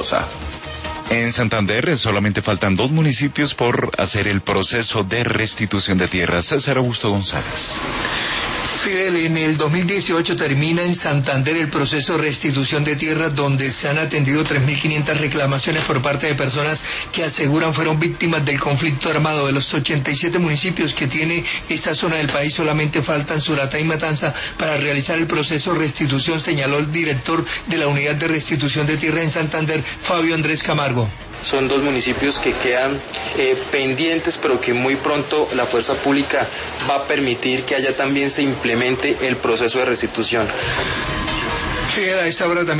Mendoza. En Santander solamente faltan 2 municipios por hacer el proceso de restitución de tierras. César Augusto González. Fidel, en el 2018 termina en Santander el proceso de restitución de tierras, donde se han atendido 3.500 reclamaciones por parte de personas que aseguran fueron víctimas del conflicto armado. De los 87 municipios que tiene esta zona del país, solamente faltan Suratá y Matanza para realizar el proceso de restitución, señaló el director de la Unidad de Restitución de Tierra en Santander, Fabio Andrés Camargo. Son 2 municipios que quedan pendientes, pero que muy pronto la fuerza pública va a permitir que allá también se implemente el proceso de restitución. A esta hora también